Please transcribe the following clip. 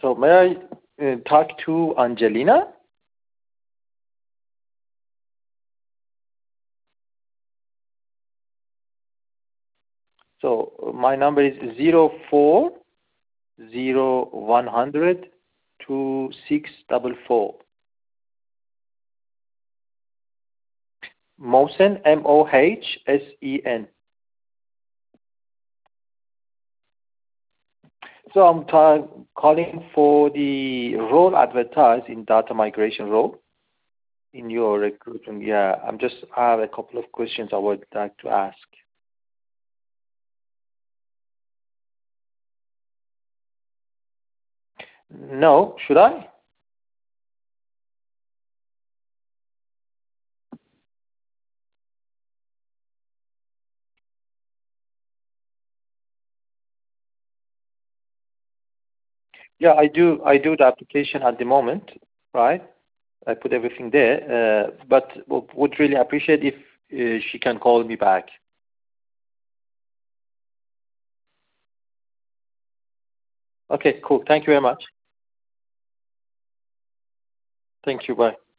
So may I talk to Angelina? So my number is 0401002644. Mohsen, Mohsen. So I'm calling for the role advertised in data migration role in your recruitment. Yeah, I have a couple of questions I would like to ask. No, should I? Yeah, I do the application at the moment, right? I put everything there, but would really appreciate if she can call me back. Okay, cool. Thank you very much. Thank you. Bye.